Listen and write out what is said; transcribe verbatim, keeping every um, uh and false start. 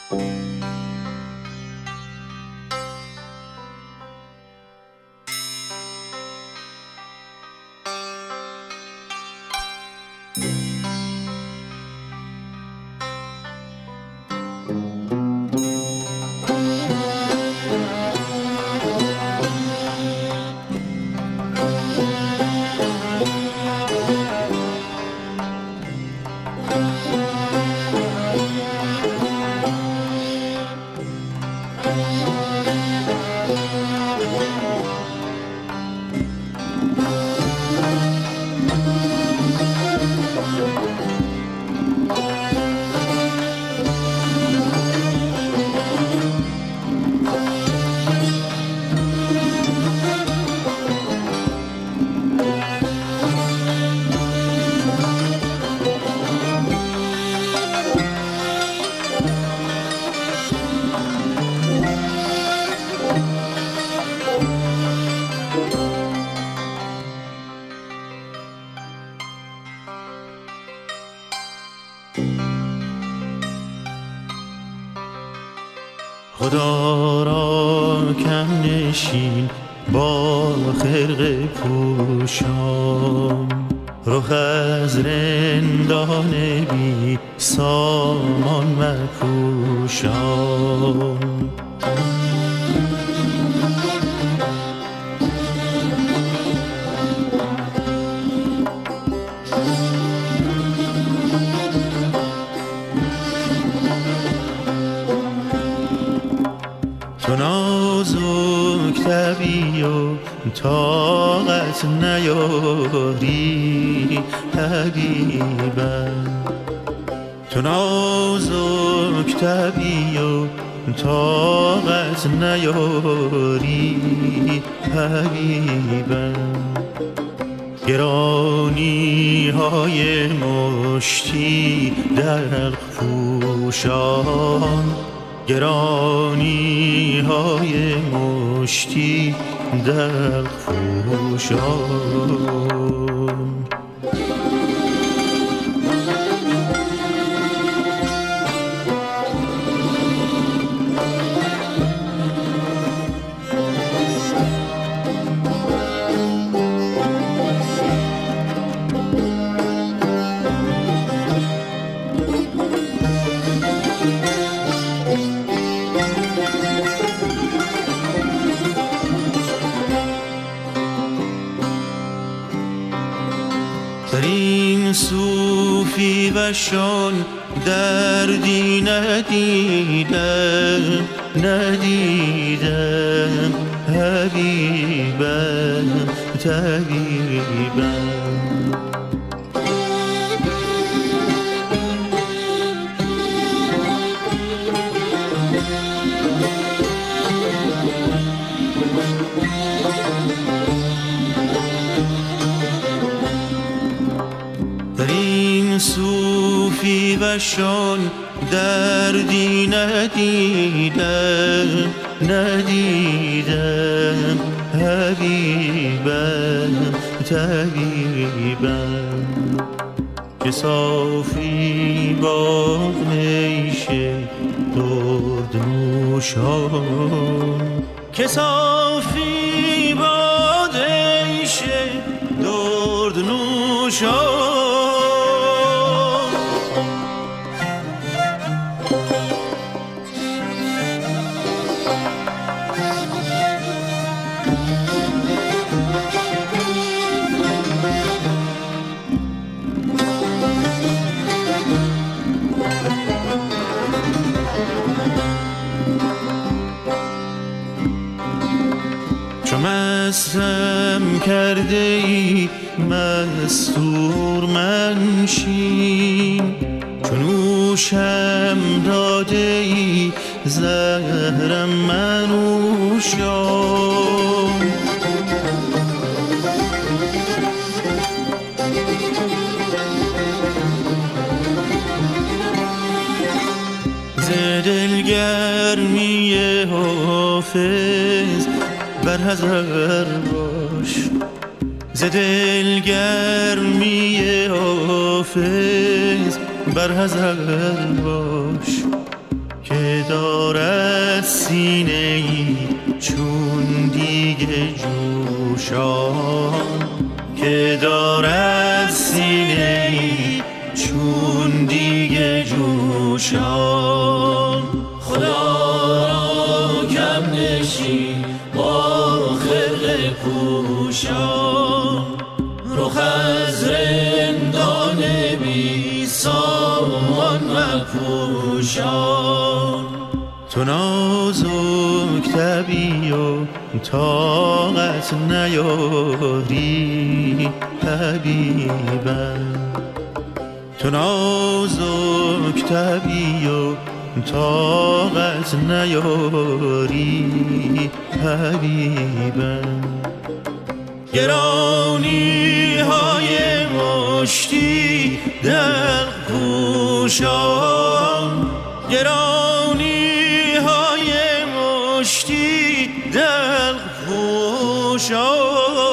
خدا را کم نشین با خرقه پوشان، رخ از رندان بی سامان مپوشان. تو نازک طبیع و طاقت نیاری حبیبم، تو نازک طبیع و طاقت نیاری حبیبم. گرانی های مشتی دلق پوشان، گرانی های مشتی دلق پوشان. در این صوفی وشان دردی ندیدم ندیدم حبیبم طبیبم. در این صوفی وشان دردی ندیدم ندیدم حبیبم طبیبم. که صافی با نیشه درد نوشان، که صافی با نیشه درد نوشان. چو مستم کرده ای مستور منشین، چو نوشم داده ای زهرم منوشان. ز دلگرمی حافظ برحذر باش، ز دلگرمی حافظ برحذر باش. که دارد سینه ای چون دیگ جوشان، که دارد سینه ای چون دیگ جوشان. خدا را کم نشین با خرقه پوشان، رخ از رندان بی سامان مپوشان. تو نازک طبیع و طاقت نیاری حبیبم، تو نازک طبیع و طاقت نیاری حبیبم. گرانی های مشتی دل پوشان، گرانی های مشتی دل پوشان.